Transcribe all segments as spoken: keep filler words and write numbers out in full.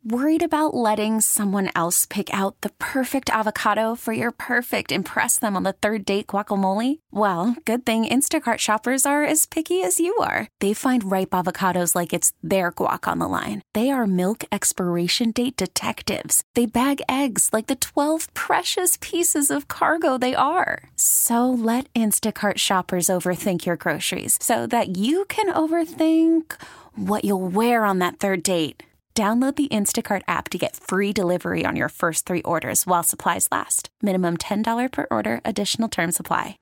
Worried about letting someone else pick out the perfect avocado for your perfect impress them on the third date guacamole? Well, good thing Instacart shoppers are as picky as you are. They find ripe avocados like it's their guac on the line. They are milk expiration date detectives. They bag eggs like the twelve precious pieces of cargo they are. So let Instacart shoppers overthink your groceries so that you can overthink what you'll wear on that third date. Download the Instacart app to get free delivery on your first three orders while supplies last. Minimum ten dollars per order. Additional terms apply.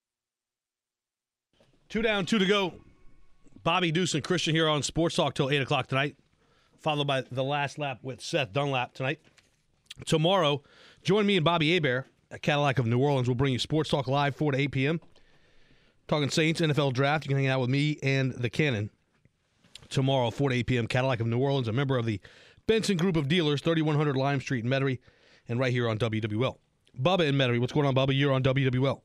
Two down, two to go. Bobby Deuce and Christian here on Sports Talk till eight o'clock tonight, followed by The Last Lap with Seth Dunlap tonight. Tomorrow, join me and Bobby Hebert at Cadillac of New Orleans. We'll bring you Sports Talk Live, four to eight p.m. Talking Saints, N F L Draft. You can hang out with me and the Cannon. Tomorrow, four to eight p.m., Cadillac of New Orleans, a member of the Benson Group of Dealers, thirty-one hundred Lime Street in Metairie, and right here on W W L. Bubba in Metairie. What's going on, Bubba? You're on W W L.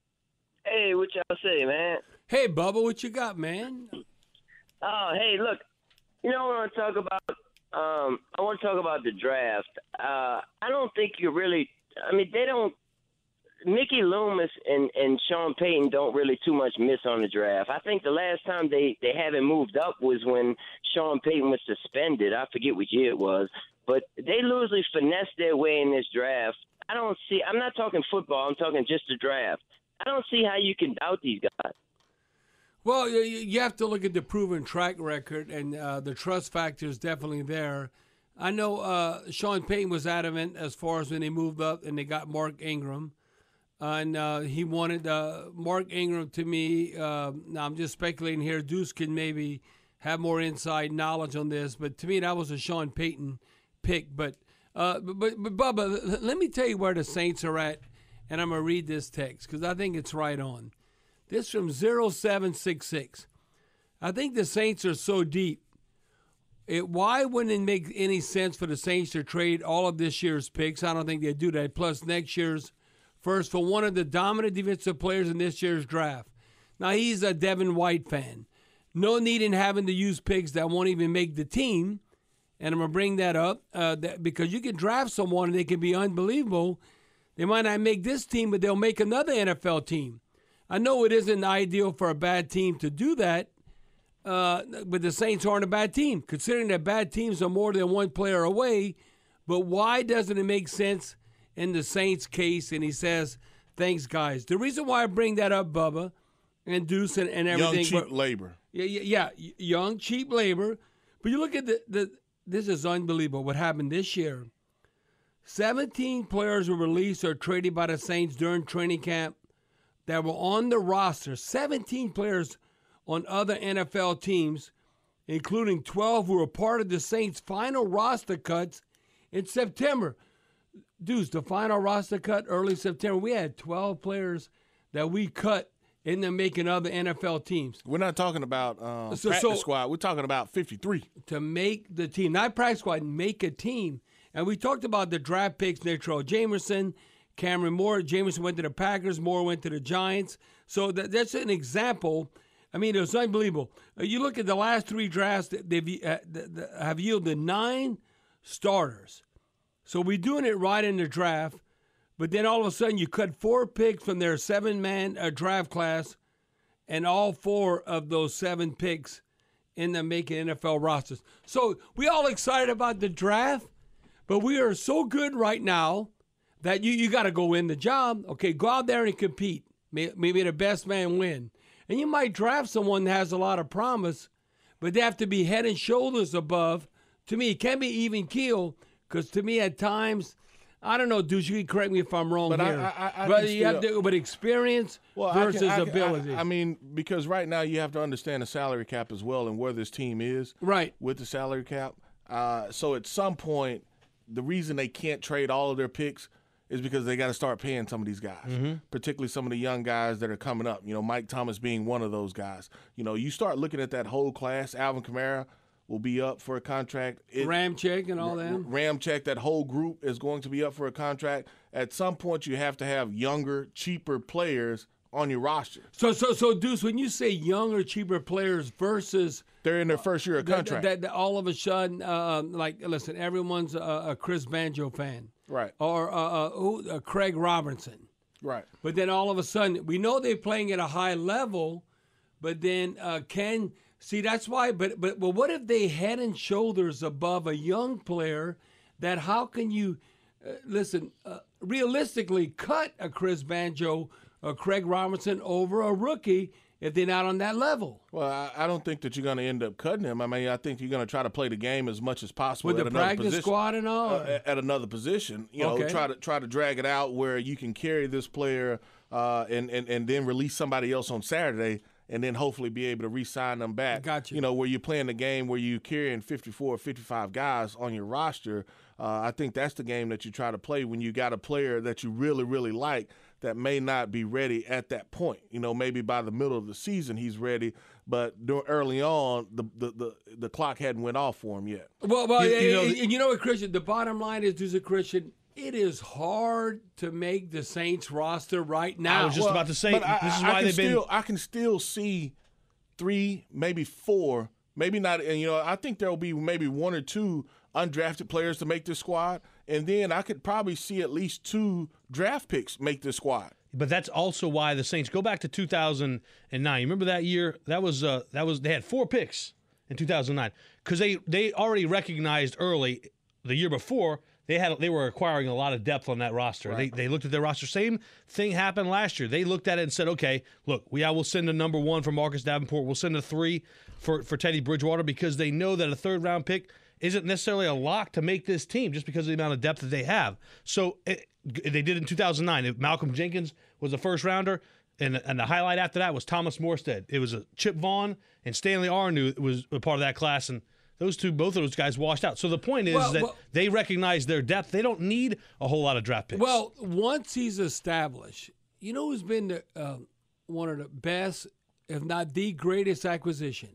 Hey, what y'all say, man? Hey, Bubba, what you got, man? Oh, hey, look, you know what I want to talk about? Um, I want to talk about the draft. Uh, I don't think you really – I mean, they don't – Mickey Loomis and, and Sean Payton don't really too much miss on the draft. I think the last time they, they haven't moved up was when Sean Payton was suspended. I forget what year it was. But they usually finesse their way in this draft. I don't see – I'm not talking football. I'm talking just the draft. I don't see how you can doubt these guys. Well, you have to look at the proven track record, and uh, the trust factor is definitely there. I know uh, Sean Payton was adamant as far as when they moved up and they got Mark Ingram. Uh, and uh, he wanted uh, Mark Ingram to me. Uh, now, I'm just speculating here. Deuce can maybe have more inside knowledge on this. But to me, that was a Sean Payton pick. But, uh, but, but, Bubba, let me tell you where the Saints are at. And I'm going to read this text because I think it's right on. This from zero seven six six. I think the Saints are so deep. It, why wouldn't it make any sense for the Saints to trade all of this year's picks? I don't think they'd do that. Plus next year's first for one of the dominant defensive players in this year's draft. Now, he's a Devin White fan. No need in having to use picks that won't even make the team. And I'm going to bring that up uh, that, because you can draft someone and they can be unbelievable. They might not make this team, but they'll make another N F L team. I know it isn't ideal for a bad team to do that, uh, but the Saints aren't a bad team, considering that bad teams are more than one player away. But why doesn't it make sense in the Saints' case? And he says, thanks, guys. The reason why I bring that up, Bubba, and Deuce and, and everything. Young, cheap but, labor. Yeah, yeah, yeah, young, cheap labor. But you look at the, the – this is unbelievable what happened this year. seventeen players were released or traded by the Saints during training camp that were on the roster. seventeen players on other N F L teams, including twelve who were part of the Saints' final roster cuts in September. Dudes, the final roster cut early September, we had twelve players that we cut in them making other N F L teams. We're not talking about um, So- practice so- squad. We're talking about fifty-three. To make the team, not practice squad, make a team. And we talked about the draft picks, Nick Troll Jamerson, Cameron Moore. Jamerson went to the Packers. Moore went to the Giants. So that, that's an example. I mean, it was unbelievable. Uh, you look at the last three drafts, they've uh, th- th- have yielded nine starters. So we're doing it right in the draft. But then all of a sudden you cut four picks from their seven-man uh, draft class, and all four of those seven picks end up making N F L rosters. So we all excited about the draft, but we are so good right now that you, you got to go win the job. Okay, go out there and compete. Maybe the best man win. And you might draft someone that has a lot of promise, but they have to be head and shoulders above. To me, it can be even keel, because to me at times, I don't know, Deuce, you can correct me if I'm wrong But I- here. I- I- I but can you have still- to, but experience Well, I can- versus I can- ability. I, I mean, because right now you have to understand the salary cap as well and where this team is. Right. With the salary cap. Uh, so at some point, the reason they can't trade all of their picks is because they got to start paying some of these guys, Mm-hmm. particularly some of the young guys that are coming up. You know, Mike Thomas being one of those guys. You know, you start looking at that whole class. Alvin Kamara will be up for a contract. It, Ramchick and all that. Ramchick, that whole group is going to be up for a contract. At some point, you have to have younger, cheaper players on your roster. So, so, so, Deuce, when you say younger, cheaper players versus They're in their first year of that, contract. that, that all of a sudden, uh, like, listen, everyone's a, a Chris Banjo fan, Right. or uh, uh, who, uh, Craig Robertson. Right. But then all of a sudden, we know they're playing at a high level, but then uh, can see that's why. But but but what if they head and shoulders above a young player? That how can you uh, listen uh, realistically cut a Chris Banjo or Craig Robertson over a rookie if they're not on that level? Well, I, I don't think that you're going to end up cutting him. I mean, I think you're going to try to play the game as much as possible With at the another practice position. squad and all? Uh, at- at another position, you know, Okay. try to try to drag it out where you can carry this player uh, and, and and then release somebody else on Saturday, and then hopefully be able to re-sign them back. Got you. You know, where you're playing the game where you're carrying fifty-four or fifty-five guys on your roster. Uh, I think that's the game that you try to play when you got a player that you really, really like that may not be ready at that point. You know, maybe by the middle of the season he's ready, but dur- early on the, the, the, the clock hadn't went off for him yet. Well, well, You- you know, and, and you know what, Christian? The bottom line is, Deuce, Christian, it is hard to make the Saints roster right now. I was just Well, about to say, but I, this is I why can they've been. still, I can still see three, maybe four, maybe not. And you know, I think there will be maybe one or two undrafted players to make this squad, and then I could probably see at least two draft picks make this squad. But that's also why the Saints go back to two thousand nine. You remember that year? That was uh, that was they had four picks in two thousand nine because they they already recognized early the year before they had they were acquiring a lot of depth on that roster. They they looked at their roster. Same thing happened last year. They looked at it and said, okay, look, we I will send a number one for Marcus Davenport. We'll send a three for for Teddy Bridgewater because they know that a third round pick isn't necessarily a lock to make this team just because of the amount of depth that they have. So it, they did in two thousand nine. Malcolm Jenkins was the first rounder, and, and the highlight after that was Thomas Morstead. It was a Chip Vaughn and Stanley Arnu was a part of that class, and those two, both of those guys washed out. So the point is Well, that well- they recognize their depth. They don't need a whole lot of draft picks. Well, once he's established, you know who's been the, uh, one of the best, if not the greatest acquisition?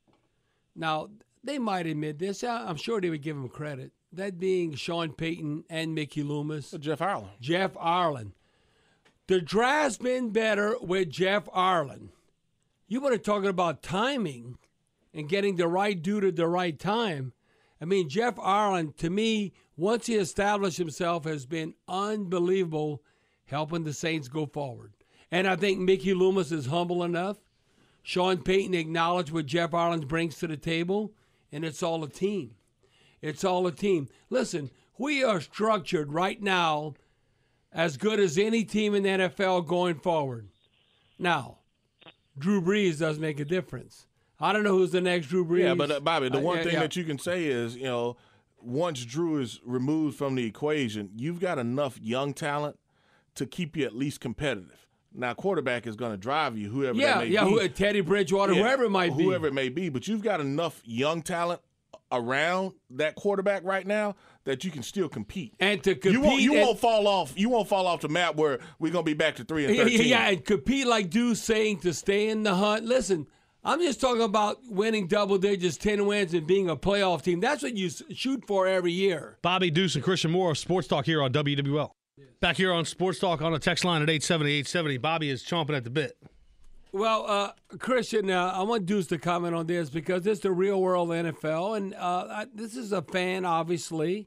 Now, they might admit this. I- I'm sure they would give him credit. That being Sean Payton and Mickey Loomis. Jeff Ireland. Jeff Ireland. The draft's been better with Jeff Ireland. You want to talk about timing and getting the right dude at the right time. I mean, Jeff Ireland, to me, once he established himself, has been unbelievable helping the Saints go forward. And I think Mickey Loomis is humble enough. Sean Payton acknowledged what Jeff Ireland brings to the table, and it's all a team. It's all a team. Listen, we are structured right now as good as any team in the N F L going forward. Now, Drew Brees does make a difference. I don't know who's the next Drew Brees. Yeah, but uh, Bobby, the Uh, one yeah, thing yeah. that you can say is, you know, once Drew is removed from the equation, you've got enough young talent to keep you at least competitive. Now, quarterback is going to drive you, whoever yeah, that may yeah, be. who, Teddy Bridgewater, Yeah, whoever it might be. Whoever it may be, but you've got enough young talent around that quarterback right now that you can still compete. And to compete, You won't, you and- won't fall off. You won't fall off the map where we're gonna be back to three and Yeah, thirteen. yeah, and compete like Deuce saying to stay in the hunt. Listen, I'm just talking about winning double digits, ten wins, and being a playoff team. That's what you s- shoot for every year. Bobby Deuce and Christian Moore of Sports Talk here on W W L. Back here on Sports Talk on the text line at eight seventy, eight seventy. Bobby is chomping at the bit. Well, uh, Christian, uh, I want Deuce to comment on this because it's the real world N F L, and uh, I, this is a fan, obviously.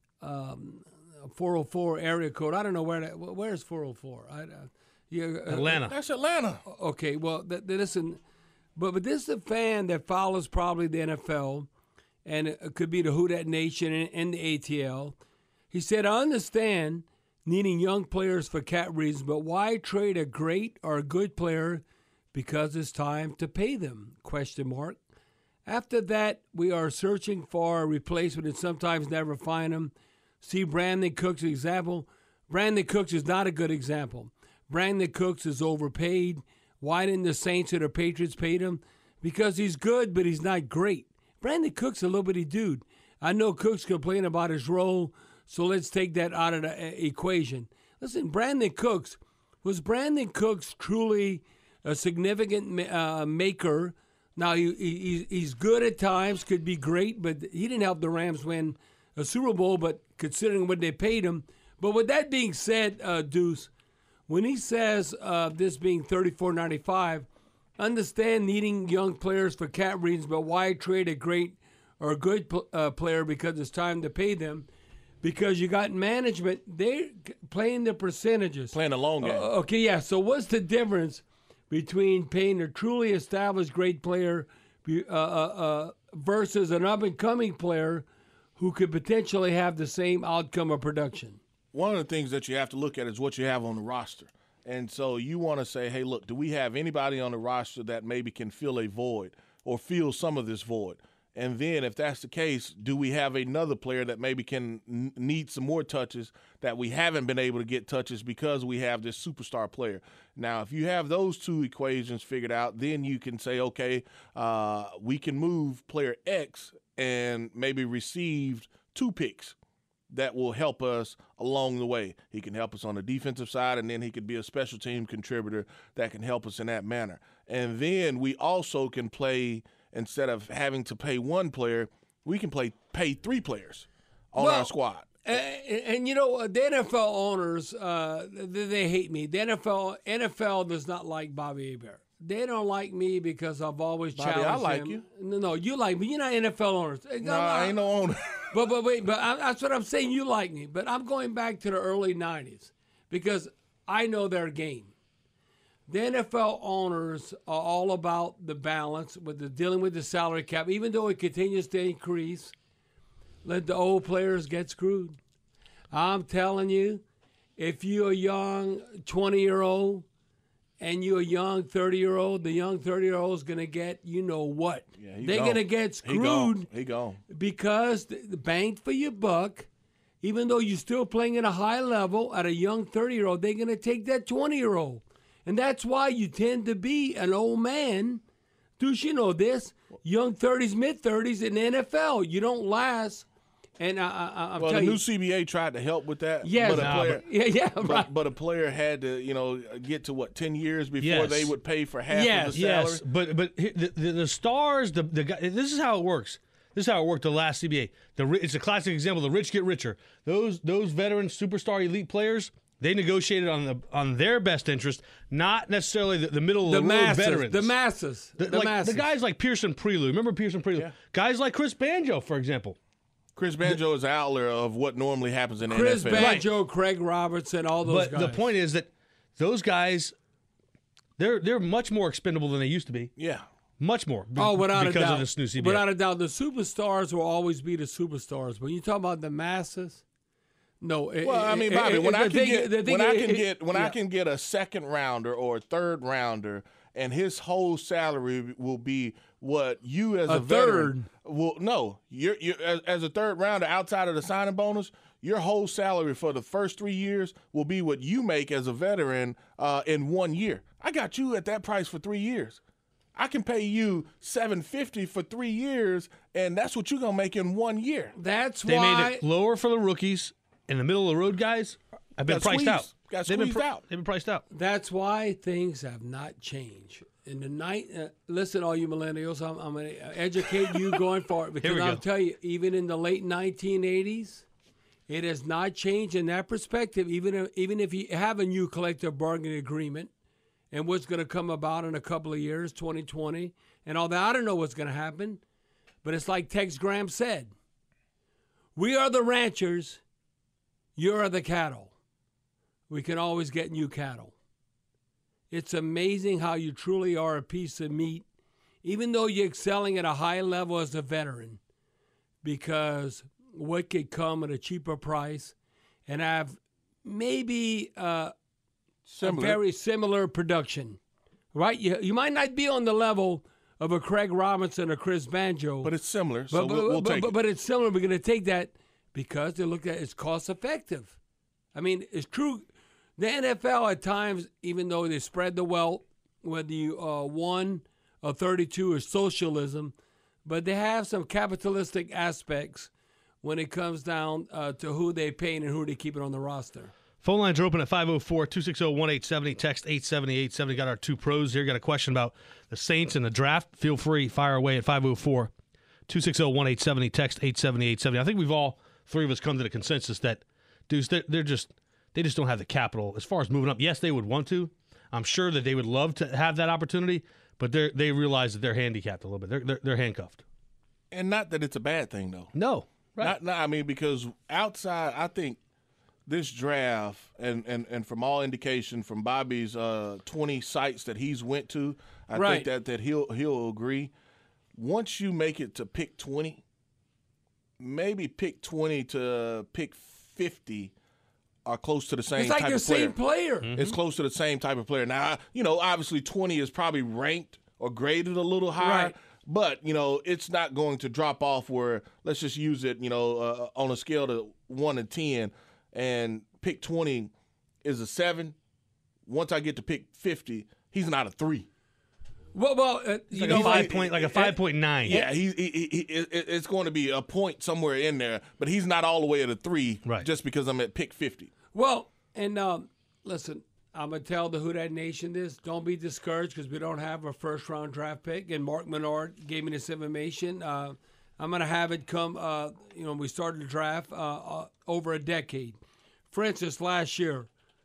Um, four oh four area code. I don't know where that. Where's four oh four? I, uh, yeah, uh, Atlanta. That's Atlanta. Okay, well, th- th- listen, but but this is a fan that follows probably the N F L, and it could be the Who Dat Nation and, and the A T L. He said, "I understand needing young players for cap reasons, but why trade a great or a good player because it's time to pay them?" Question mark. After that, we are searching for a replacement and sometimes never find them. See Brandon Cooks' example. Brandon Cooks is not a good example. Brandon Cooks is overpaid. Why didn't the Saints or the Patriots pay him? Because he's good, but he's not great. Brandon Cooks a little bitty dude. I know Cooks complained about his role, so let's take that out of the uh, equation. Listen, Brandon Cooks, was Brandon Cooks truly a significant uh, maker? Now, he, he he's good at times, could be great, but he didn't help the Rams win a Super Bowl, but considering what they paid him. But with that being said, uh, Deuce, when he says uh, this being thirty-four ninety-five, understand needing young players for cap reasons, but why trade a great or a good uh, player because it's time to pay them? Because you got management, they're playing the percentages. Playing a long game. Uh, okay, yeah. So what's the difference between paying a truly established great player uh, uh, uh, versus an up-and-coming player who could potentially have the same outcome of production? One of the things that you have to look at is what you have on the roster. And so you want to say, hey, look, do we have anybody on the roster that maybe can fill a void or fill some of this void? And then if that's the case, do we have another player that maybe can n- need some more touches that we haven't been able to get touches because we have this superstar player? Now, if you have those two equations figured out, then you can say, okay, uh, we can move player X and maybe receive two picks that will help us along the way. He can help us on the defensive side, and then he could be a special team contributor that can help us in that manner. And then we also can play – instead of having to pay one player, we can play pay three players on well, our squad. And, and, you know, the N F L owners, uh, they, they hate me. The N F L N F L does not like Bobby Hebert. They don't like me because I've always Bobby, challenged I like him. you. No, no, you like me. You're not N F L owners. No, I ain't no owner. But, but wait, but I, that's what I'm saying. You like me. But I'm going back to the early nineties because I know their game. The N F L owners are all about the balance with the dealing with the salary cap. Even though it continues to increase, let the old players get screwed. I'm telling you, if you're a young twenty-year-old and you're a young thirty-year-old, the young thirty-year-old is going to get you know what. Yeah, he They're gone. going to get screwed. He gone. He gone. Because the, the bang for your buck, even though you're still playing at a high level at a young thirty-year-old, they're going to take that twenty-year-old. And that's why you tend to be an old man. Dude, you know this. Young thirties, mid-thirties in the N F L. You don't last. And I, I, I'm well, the telling new you. C B A tried to help with that. Yes. But a Nah, player, but, yeah, yeah, but, right. but a player had to, you know, get to, what, ten years before Yes. they would pay for half Yes, of the salary? Yes, but but the, the, the stars, the the guy. This is how it works. This is how it worked the last C B A. The ri- it's a classic example. The rich get richer. Those those veteran superstar elite players. They negotiated on the on their best interest, not necessarily the, the middle of The the, road masses. veterans. The masses. The, The like, masses. the guys like Pearson Prelude. Remember Pearson Prelude? Yeah. Guys like Chris Banjo, for example. Chris Banjo is an outlier of what normally happens in the Chris N F L. Banjo, Craig Robertson, all those But guys. the point is that those guys, they're they're much more expendable than they used to be. Yeah. Much more. be- Oh, without because a doubt. of this new C B A. Without a doubt, the superstars will always be the superstars. When you talk about the masses, no. it- Well, I mean, it- Bobby, it- when the I can thing- get the thing when I is- can it- get when I yeah. can get a second rounder or a third rounder, and his whole salary will be what you as a, A veteran will no. You're you as, as a third rounder outside of the signing bonus. Your whole salary for the first three years will be what you make as a veteran uh, in one year. I got you at that price for three years. I can pay you seven fifty for three years, and that's what you're gonna make in one year. That's They why. made it lower for the rookies, and the middle of the road guys have been Got priced squeezed. out. Got They've been squeezed out. They've been priced out. That's why things have not changed. In the night, uh, listen, all you millennials, I'm, I'm going to educate you going forward because we I'll go. tell you, even in the late nineteen eighties, it has not changed in that perspective. Even if, even if you have a new collective bargaining agreement, and what's going to come about in a couple of years, twenty twenty, and all that, I don't know what's going to happen, but it's like Tex Graham said: "We are the ranchers, you are the cattle. We can always get new cattle." It's amazing how you truly are a piece of meat, even though you're excelling at a high level as a veteran, because what could come at a cheaper price and have maybe uh, a very similar production, right? You, you might not be on the level of a Craig Robinson or Chris Banjo, But it's similar, so but, we'll, we'll but, take but, it. but it's similar. We're going to take that because they look at it's cost effective. I mean, it's true. The N F L at times, even though they spread the wealth, whether you uh, one or thirty-two is socialism, but they have some capitalistic aspects when it comes down uh, to who they pay and who they keep it on the roster. Phone lines are open at five oh four, two six oh, one eight seven oh. Text eight seven eight seven oh. Got our two pros here. Got a question about the Saints and the draft. Feel free, fire away at five oh four, two six oh, one eight seven oh. Text eight seven eight seven oh. I think we've all, three of us, come to the consensus that, dudes, they're, they're just they just don't have the capital as far as moving up. Yes, they would want to. I'm sure that they would love to have that opportunity, but they they realize that they're handicapped a little bit. They're, they're they're handcuffed. And not that it's a bad thing, though. No, right? Not, not I mean, because outside, I think this draft, and, and, and from all indication from Bobby's uh, twenty sites that he's went to, I right. think that, that he'll he'll agree. Once you make it to pick twenty, maybe pick twenty to pick fifty are close to the same it's like type the of player. same player. Mm-hmm. It's close to the same type of player. Now, you know, obviously twenty is probably ranked or graded a little higher, Right. but, you know, it's not going to drop off where, let's just use it, you know, uh, on a scale to one to ten, and pick twenty is a seven. Once I get to pick fifty, he's not a three. Well, well, uh, you Like know, a five he- point, like a five point nine. Yeah, he, he, he, he, it- it's going to be a point somewhere in there, but he's not all the way at a three Right. just because I'm at pick fifty. well, and um, listen, I'm gonna tell the Who Dat Nation this: don't be discouraged because we don't have a first round draft pick. And Mark Menard gave me this information. Uh, I'm gonna have it come. Uh, you know, we started the draft uh, uh, over a decade. For instance, last year,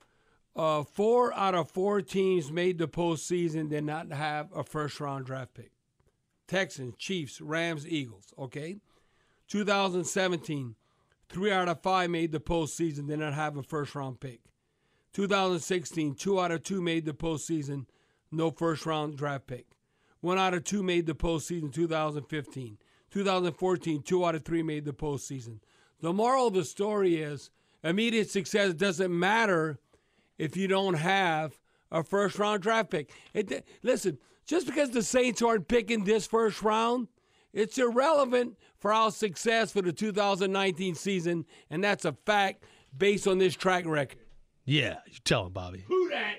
uh, four out of four teams made the postseason did not have a first round draft pick. Texans, Chiefs, Rams, Eagles. Okay, two thousand seventeen, three out of five made the postseason did not have a first round pick. two thousand sixteen, two out of two made the postseason, no first round draft pick. One out of two made the postseason. two thousand fifteen, two thousand fourteen, two out of three made the postseason. The moral of the story is immediate success doesn't matter if you don't have a first round draft pick. It, listen, just because the Saints aren't picking this first round, it's irrelevant for our success for the two thousand nineteen season, and that's a fact based on this track record. Yeah, you tell him, Bobby. Who that?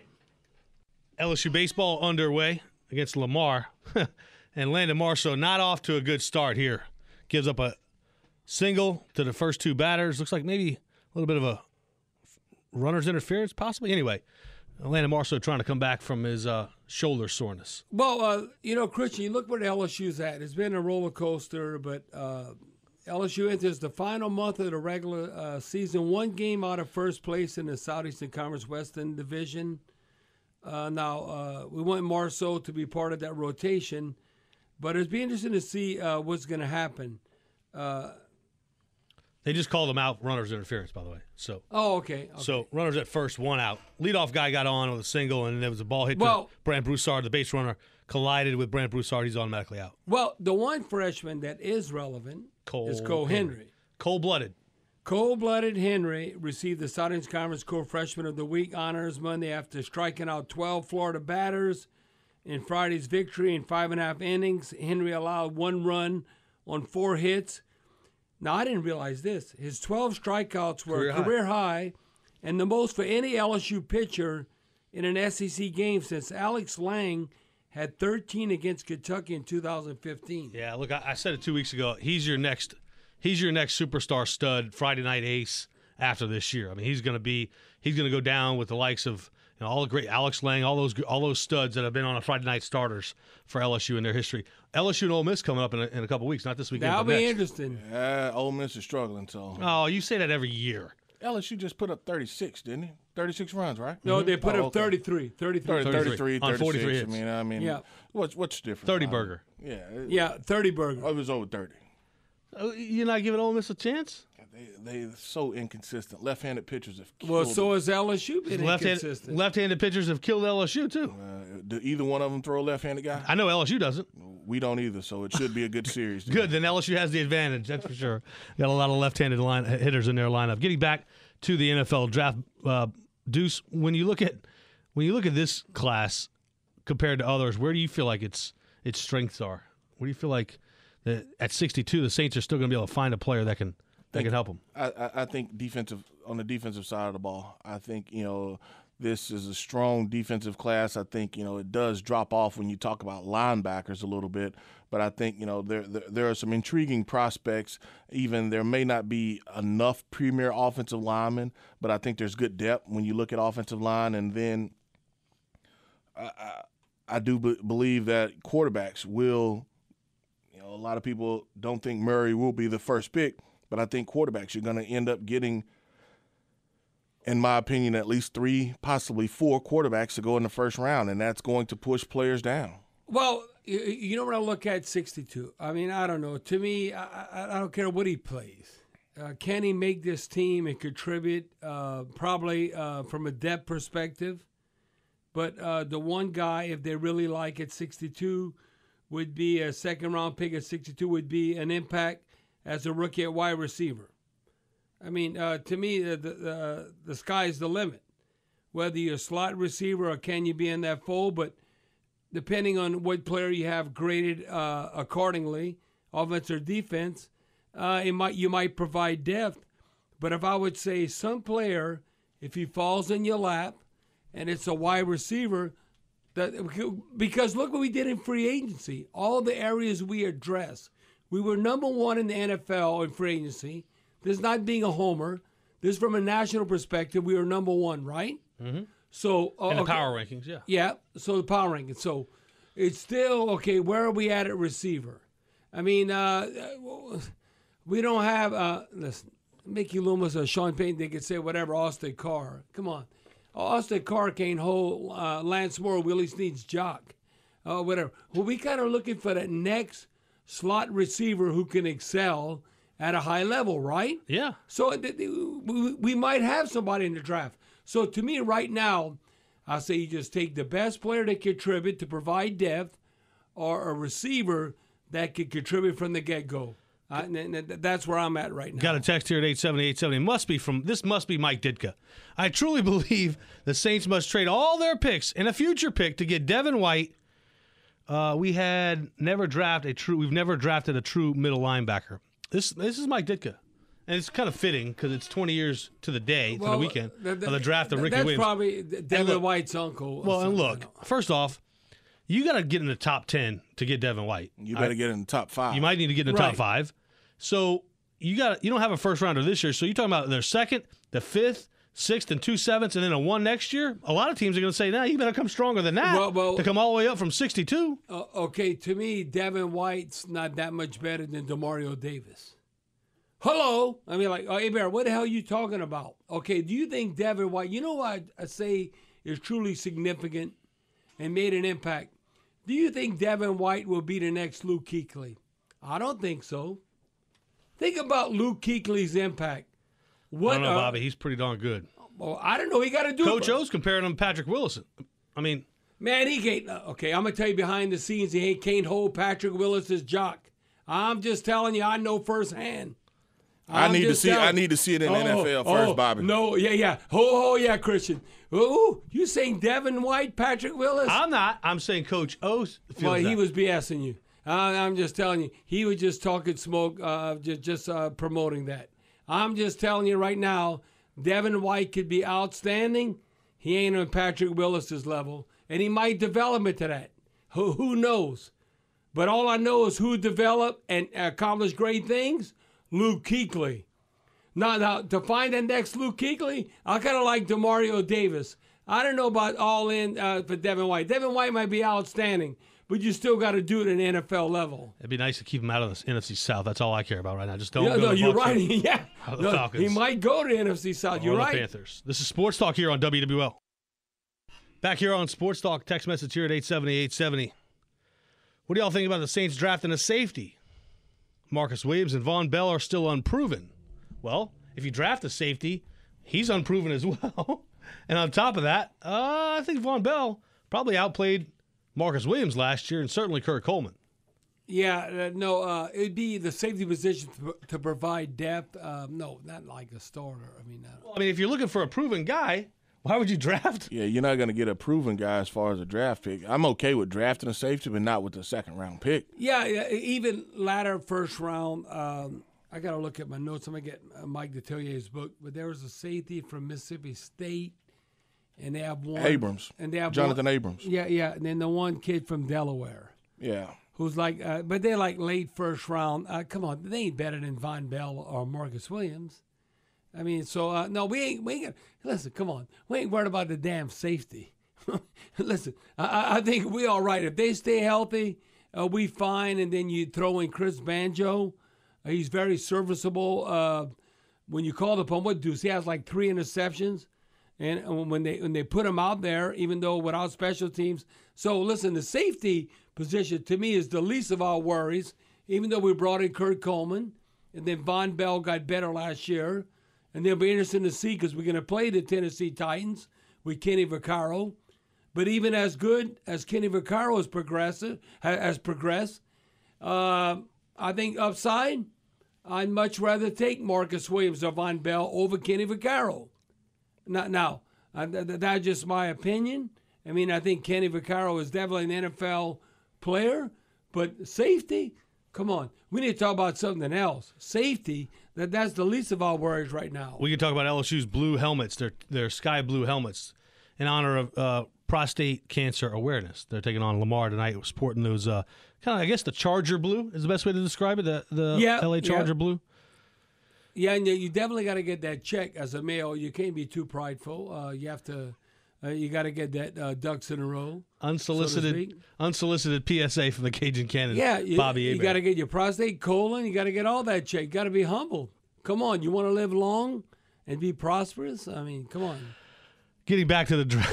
L S U baseball underway against Lamar, and Landon Marceau not off to a good start here. Gives up a single to the first two batters. Looks like maybe a little bit of a runner's interference, possibly. Anyway, Landon Marceau trying to come back from his uh, shoulder soreness. Well, uh, you know, Christian, you look where L S U's at. It's been a roller coaster, but uh, L S U enters the final month of the regular uh, season, one game out of first place in the Southeastern Conference Western Division. Uh, now, uh, we want Marceau to be part of that rotation, but it'd be interesting to see uh, what's going to happen. Uh, They just called him out runners interference, by the way. So, oh, okay. okay. so runners at first, one out. Leadoff guy got on with a single, and there was a ball hit Well- to Brant Broussard. The base runner collided with Brant Broussard. He's automatically out. Well, the one freshman that is relevant Cole is Cole Henry. Henry. Cold-blooded. Cold-blooded Henry received the Southern Conference Co-Freshman of the Week honors Monday after striking out twelve Florida batters in Friday's victory in five and a half innings. Henry allowed one run on four hits. Now, I didn't realize this. His twelve strikeouts were Career a high. career high and the most for any L S U pitcher in an S E C game since Alex Lang had thirteen against Kentucky in two thousand fifteen. Yeah, look, I, I said it two weeks ago. He's your next he's your next superstar stud, Friday night ace after this year. I mean, he's going to be he's going to go down with the likes of you know, all the great Alex Lang, all those all those studs that have been on a Friday night starters for L S U in their history. L S U and Ole Miss coming up in a, in a couple weeks, not this weekend. That'll but be next. interesting. Uh, Ole Miss is struggling, so. Oh, you say that every year. L S U just put up thirty-six, didn't he? thirty-six runs, right? No, they put Oh, up okay. thirty-three. thirty-three. thirty, thirty-three, On forty-three thirty-six. hits. I mean, I mean, Yeah. what's what's different? thirty I mean, burger. Yeah, it, Yeah, thirty burger. it was over thirty. Oh, you're not giving Ole Miss a chance? They they so inconsistent. Left-handed pitchers have killed. Well, so them. is L S U been Left-handed, inconsistent. left-handed pitchers have killed L S U too. Uh, do either one of them throw a left-handed guy? I know L S U doesn't. We don't either, so it should be a good series. Good, then L S U has the advantage. That's for sure. Got a lot of left-handed line hitters in their lineup. Getting back to the N F L draft, uh, Deuce. When you look at when you look at this class compared to others, where do you feel like its its strengths are? Where do you feel like that at sixty-two, the Saints are still going to be able to find a player that can that can help them? I, I, I think defensive on the defensive side of the ball. I think you know this is a strong defensive class. I think you know it does drop off when you talk about linebackers a little bit, but I think you know there there, there are some intriguing prospects. Even there may not be enough premier offensive linemen, but I think there's good depth when you look at offensive line, and then I I, I do b- believe that quarterbacks will. You know, a lot of people don't think Murray will be the first pick. But I think quarterbacks, you're going to end up getting in my opinion, at least three, possibly four quarterbacks to go in the first round, and that's going to push players down. Well, you, you know what I look at sixty-two? I mean, I don't know. To me, I, I, I don't care what he plays. Uh, can he make this team and contribute? Uh, probably uh, from a depth perspective. But uh, the one guy, if they really like at sixty-two, would be a second-round pick at sixty-two, would be an impact as a rookie at wide receiver. I mean, uh, to me, the, the, the sky's the limit. Whether you're a slot receiver or can you be in that fold, but depending on what player you have graded uh, accordingly, offense or defense, uh, it might you might provide depth. But if I would say some player, if he falls in your lap and it's a wide receiver, that because look what we did in free agency, all the areas we address. We were number one in the N F L in free agency. This is not being a homer. This is from a national perspective. We were number one, right? Mm-hmm. So uh, in the okay. power rankings, yeah. Yeah, so the power rankings. So it's still, okay, where are we at at receiver? I mean, uh, we don't have, uh, listen, Mickey Loomis or Sean Payton, they could say whatever, Austin Carr. Come on. Austin Carr can't hold uh, Lance Moore, Willie Snead's jock, uh, whatever. Well, we kind of looking for that next slot receiver who can excel at a high level, right? Yeah. So th- th- we, we might have somebody in the draft. So to me right now, I say you just take the best player to contribute to provide depth or a receiver that could contribute from the get-go. Uh, and, and that's where I'm at right now. Got a text here at eight seventy, eight seventy. Must be from this must be Mike Ditka. I truly believe the Saints must trade all their picks and a future pick to get Devin White. Uh, we had never drafted a true. We've never drafted a true middle linebacker. This this is Mike Ditka, and it's kind of fitting because it's twenty years to the day, well, to the weekend th- th- of the draft of Ricky that's Williams. That's probably Devin look, White's uncle. Well, and look, first off, you got to get in the top ten to get Devin White. You better I, get in the top five. You might need to get in the right. top five. So you got you don't have a first rounder this year. So you're talking about their second, the fifth, sixth, and two sevenths, and then a one next year. A lot of teams are going to say, "Nah, you better come stronger than that well, well, to come all the way up from sixty-two." Uh, okay, to me, Devin White's not that much better than DeMario Davis. Hello, I mean, like, oh, hey, Bear, what the hell are you talking about? Okay, do you think Devin White? You know what I say is truly significant and made an impact. Do you think Devin White will be the next Luke Kuechly? I don't think so. Think about Luke Kuechly's impact. What, I don't know, uh, Bobby. He's pretty darn good. Well, I don't know. He got to do Coach it. O's comparing him to Patrick Willison. I mean, man, he can't. Okay, I'm gonna tell you behind the scenes, he can't hold Patrick Willis's jock. I'm just telling you, I know firsthand. I I'm need to just see. telling- I need to see it in the Oh, N F L first, oh, Bobby. No, yeah, yeah. Oh, oh, yeah, Christian. Oh, you saying Devin White, Patrick Willis? I'm not. I'm saying Coach O feels well, he that. was BSing you. Uh, I'm just telling you, he was just talking smoke, uh, just, just uh, promoting that. I'm just telling you right now, Devin White could be outstanding. He ain't on Patrick Willis's level, and he might develop into that. Who, who knows? But all I know is who developed and accomplished great things? Luke Kuechly. Now, now to find the next Luke Kuechly, I kind of like DeMario Davis. I don't know about all in uh, for Devin White. Devin White might be outstanding, but you still got to do it at an N F L level. It'd be nice to keep him out of the N F C South. That's all I care about right now. Just don't Yeah, go no, to the you're Bucs right. or- yeah, or the No, Falcons. he might go to the N F C South. or You're the right. Panthers. This is Sports Talk here on W W L. Back here on Sports Talk, text message here at eight seventy, eight seventy. What do y'all think about the Saints drafting a safety? Marcus Williams and Von Bell are still unproven. Well, if you draft a safety, he's unproven as well. And on top of that, uh, I think Von Bell probably outplayed Marcus Williams last year and certainly Kurt Coleman. Yeah, uh, no, uh, it'd be the safety position to, to provide depth. Um, no, not like a starter. I mean, uh, I mean, if you're looking for a proven guy, why would you draft? Yeah, you're not going to get a proven guy as far as a draft pick. I'm okay with drafting a safety, but not with the second round pick. yeah, yeah, even latter first round. Um, I got to look at my notes. I'm going to get uh, Mike Detilier's book. But there was a safety from Mississippi State, and they have one. Abrams. And they have Jonathan one, Abrams. Yeah, yeah. And then the one kid from Delaware. Yeah. Who's like, uh, but they're like late first round. Uh, come on, they ain't better than Von Bell or Marcus Williams. I mean, so uh, no, we ain't. We ain't gonna, listen, come on, we ain't worried about the damn safety. Listen, I, I think we all right if they stay healthy. Uh, we fine, and then you throw in Chris Banjo. Uh, he's very serviceable. Uh, when you call upon, what Deuce? He has like three interceptions. And when they when they put him out there, even though without special teams. So listen, the safety position to me is the least of our worries, even though we brought in Kurt Coleman, and then Von Bell got better last year. And they'll be interesting to see because we're going to play the Tennessee Titans with Kenny Vaccaro. But even as good as Kenny Vaccaro has progressed, has progressed, uh, I think upside, I'd much rather take Marcus Williams or Von Bell over Kenny Vaccaro. Now, now uh, th- th- that's just my opinion. I mean, I think Kenny Vaccaro is definitely an N F L player, but safety, come on. We need to talk about something else. Safety, that that's the least of our worries right now. We can talk about L S U's blue helmets, their, their sky blue helmets, in honor of uh, prostate cancer awareness. They're taking on Lamar tonight, sporting those, uh, kind of, I guess, the Charger blue is the best way to describe it, the, the yeah, L A Charger yeah. blue. Yeah, and you definitely got to get that check as a male. You can't be too prideful. Uh, you have to, uh, you got to get that uh, ducks in a row. Unsolicited, so unsolicited P S A from the Cajun Cannon. Yeah, you, Bobby you Hebert. got to get your prostate, colon. You got to get all that check. You got to be humble. Come on, you want to live long and be prosperous? I mean, come on. Getting back to the draft.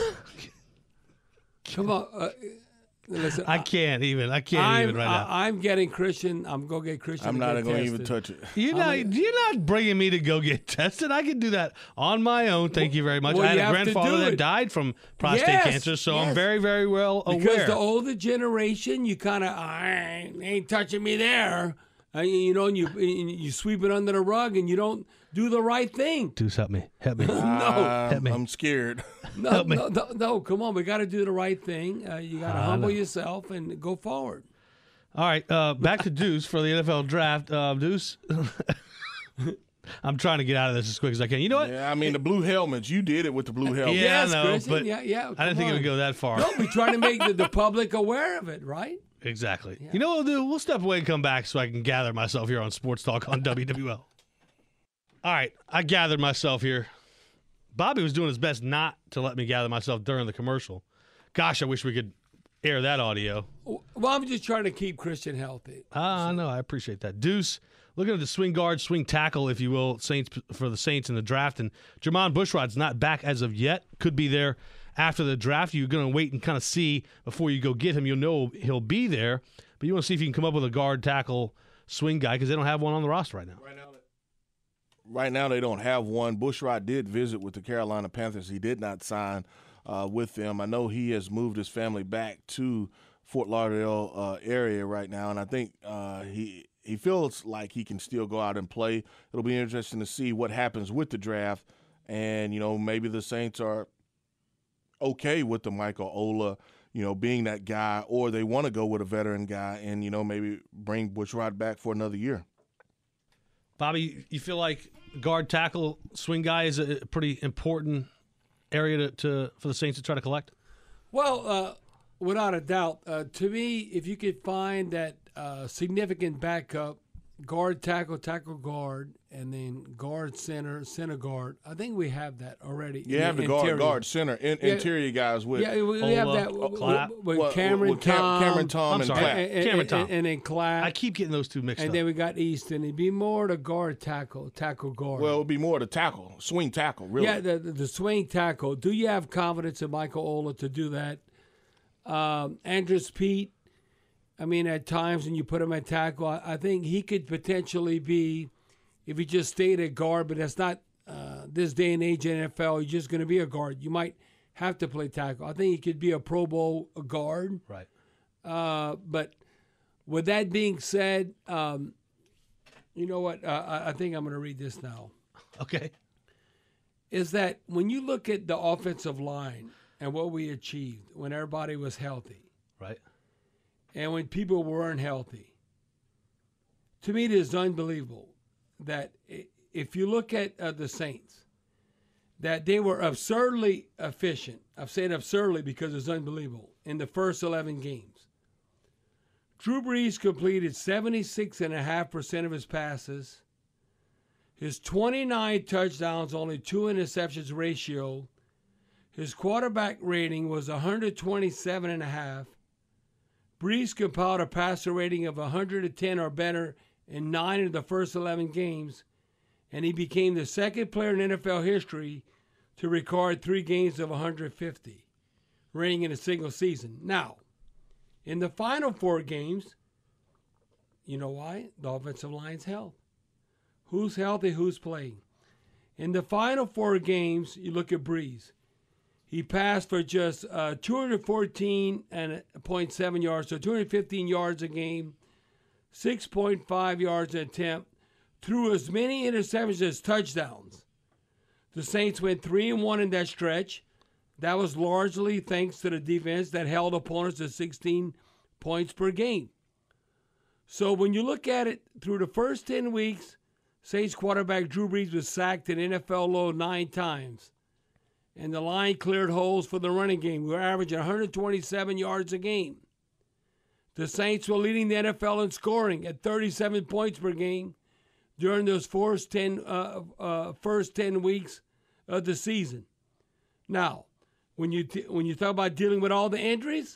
Come on. Uh, listen, I can't even. I can't I'm, even right now. I, I'm getting Christian. I'm going to get Christian. I'm to not get going to tested. even touch it. You're not, you're not bringing me to go get tested. I can do that on my own. Thank you very much. Well, I had you a have to grandfather do that it. died from prostate Yes, cancer, so I'm yes. very, very well aware. Because the older generation, you kind of, I ain't touching me there. Uh, you know, and you you sweep it under the rug, and you don't do the right thing. Deuce, help me. Help me. No, Uh, Help me. I'm scared. no, help me. no, no, no. Come on, we got to do the right thing. Uh, you got to I humble know. yourself and go forward. All right, uh, back to Deuce for the N F L draft. Uh, Deuce, I'm trying to get out of this as quick as I can. You know what? Yeah, I mean, the blue helmets, you did it with the blue helmets. Yeah, yes, I know, Christian. but yeah, yeah. I didn't come think it would on. go that far. No, we're trying to make the, the public aware of it, right? Exactly. You know what we'll do? We'll step away and come back so I can gather myself here on Sports Talk on W W L. All right, I gathered myself here. Bobby was doing his best not to let me gather myself during the commercial. Gosh, I wish we could air that audio. Well, I'm just trying to keep Christian healthy. Ah, I know. I appreciate that. Deuce, looking at the swing guard, swing tackle, if you will, Saints for the Saints in the draft. And Jermon Bushrod's not back as of yet. Could be there after the draft. You're going to wait and kind of see before you go get him. You'll know he'll be there. But you want to see if you can come up with a guard, tackle, swing guy because they don't have one on the roster right now. Right now, right now they don't have one. Bushrod did visit with the Carolina Panthers. He did not sign uh, with them. I know he has moved his family back to Fort Lauderdale uh, area right now, and I think uh, he he feels like he can still go out and play. It'll be interesting to see what happens with the draft, and you know maybe the Saints are okay with the Michael Ola, you know, being that guy, or they want to go with a veteran guy and, you know, maybe bring Bushrod back for another year. Bobby, you feel like guard, tackle, swing guy is a pretty important area to, to for the Saints to try to collect? Well, uh, without a doubt. Uh, to me, if you could find that uh, significant backup, guard, tackle, tackle, guard, and then guard, center, center guard, I think we have that already. You in have the interior. guard, guard, center, in, Yeah. interior guys with Yeah, we, we have Ola, that with, Clapp. with, with Well, Cameron with Cam- Tom. Cameron Tom I'm and sorry. Clapp. and, and, Cameron and, Tom. and then Clapp. I keep getting those two mixed and up. then we got Easton. It'd be more the guard, tackle, tackle, guard. Well, it would be more the tackle, swing tackle, really. Yeah, the, the the swing tackle. Do you have confidence in Michael Ola to do that? Um, Andres Pete, I mean, at times when you put him at tackle, I, I think he could potentially be, if he just stayed at guard, but that's not uh, this day and age in N F L, he's just going to be a guard. You might have to play tackle. I think he could be a Pro Bowl guard. Right. Uh, but with that being said, um, you know what? Uh, I, I think I'm going to read this now. Okay. Is that when you look at the offensive line and what we achieved when everybody was healthy Right. and when people weren't healthy, to me it is unbelievable that i- if you look at uh, the Saints, that they were absurdly efficient. I've said absurdly because it's unbelievable in the first eleven games. Drew Brees completed seventy-six point five percent of his passes. His twenty-nine touchdowns, only two interceptions ratio. His quarterback rating was one twenty-seven and a half. Brees compiled a passer rating of one ten or better in nine of the first eleven games, and he became the second player in N F L history to record three games of one hundred fifty, reigning in a single season. Now, in the final four games, you know why? The offensive line's health. Who's healthy, who's playing? In the final four games, you look at Breeze. He passed for just uh, two hundred fourteen point seven yards, so two hundred fifteen yards a game, six point five yards an attempt, threw as many interceptions as touchdowns. The Saints went three and one in that stretch. That was largely thanks to the defense that held opponents to sixteen points per game. So when you look at it through the first ten weeks, Saints quarterback Drew Brees was sacked an N F L low nine times. And the line cleared holes for the running game. We were averaging one hundred twenty-seven yards a game. The Saints were leading the N F L in scoring at thirty-seven points per game during those first ten, uh, uh, first ten weeks of the season. Now, when you t- when you talk about dealing with all the injuries,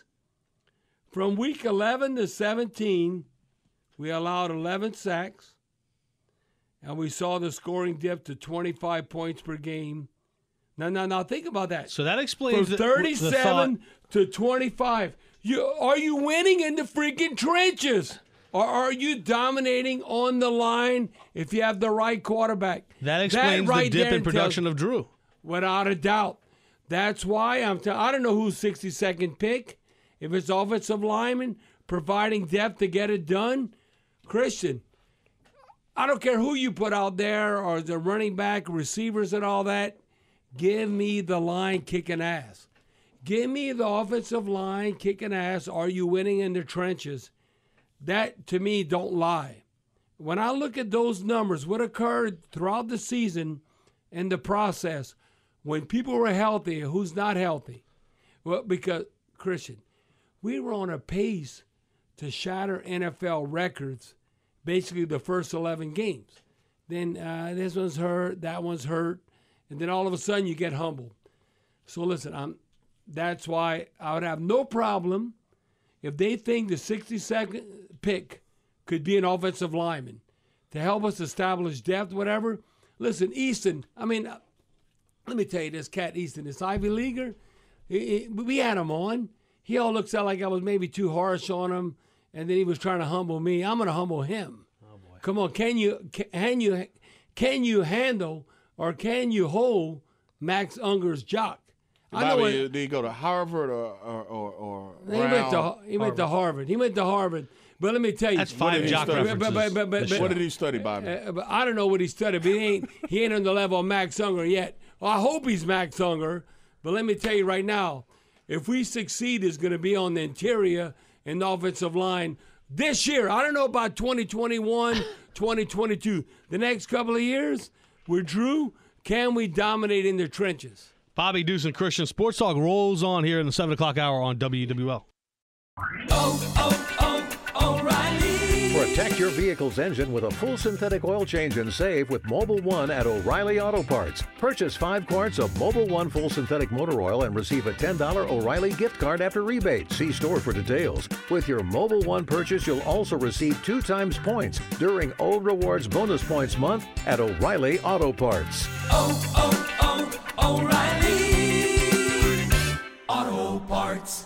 from week eleven to seventeen, we allowed eleven sacks, and we saw the scoring dip to twenty-five points per game. Now, now, now, think about that. So that explains from the, thirty-seven the thought. to twenty-five. You are you winning in the freaking trenches, or are you dominating on the line if you have the right quarterback? That explains that right the dip there in production tells, of Drew. Without a doubt. That's why I'm. T- I don't know who's sixty-second pick. If it's offensive lineman providing depth to get it done, Christian. I don't care who you put out there or the running back, receivers, and all that. Give me the line kicking ass. Give me the offensive line kicking ass. Are you winning in the trenches? That, to me, don't lie. When I look at those numbers, what occurred throughout the season and the process, when people were healthy, who's not healthy? Well, because, Christian, we were on a pace to shatter N F L records basically the first eleven games. Then uh, this one's hurt, that one's hurt. And then all of a sudden you get humbled. So listen, I'm, that's why I would have no problem if they think the sixty-second pick could be an offensive lineman to help us establish depth, whatever. Listen, Easton, I mean, let me tell you this, Cat Easton, this Ivy Leaguer, he, he, we had him on. He all looks out like I was maybe too harsh on him, and then he was trying to humble me. I'm going to humble him. Oh boy. Come on, can you, can you, can you handle or can you hold Max Unger's jock? I Bobby, know it, did he go to Harvard or or or, or he went to he went to Harvard. He went to Harvard. But let me tell you, that's five jock study? references. But, but, but, but, what did he study, Bobby? Uh, but I don't know what he studied, but he ain't he ain't on the level of Max Unger yet. Well, I hope he's Max Unger. But let me tell you right now, if we succeed, it's going to be on the interior and the offensive line this year. I don't know about twenty twenty-one, twenty twenty-two. The next couple of years, we're Drew. Can we dominate in the trenches? Bobby Deuce and Christian. Sports Talk rolls on here in the seven o'clock hour on W W L. Oh, oh, oh, O'Reilly. Protect your vehicle's engine with a full synthetic oil change and save with Mobil one at O'Reilly Auto Parts. Purchase five quarts of Mobil one full synthetic motor oil and receive a ten dollars O'Reilly gift card after rebate. See store for details. With your Mobil one purchase, you'll also receive two times points during O Rewards Bonus Points Month at O'Reilly Auto Parts. Oh, oh, oh, O'Reilly Auto Parts.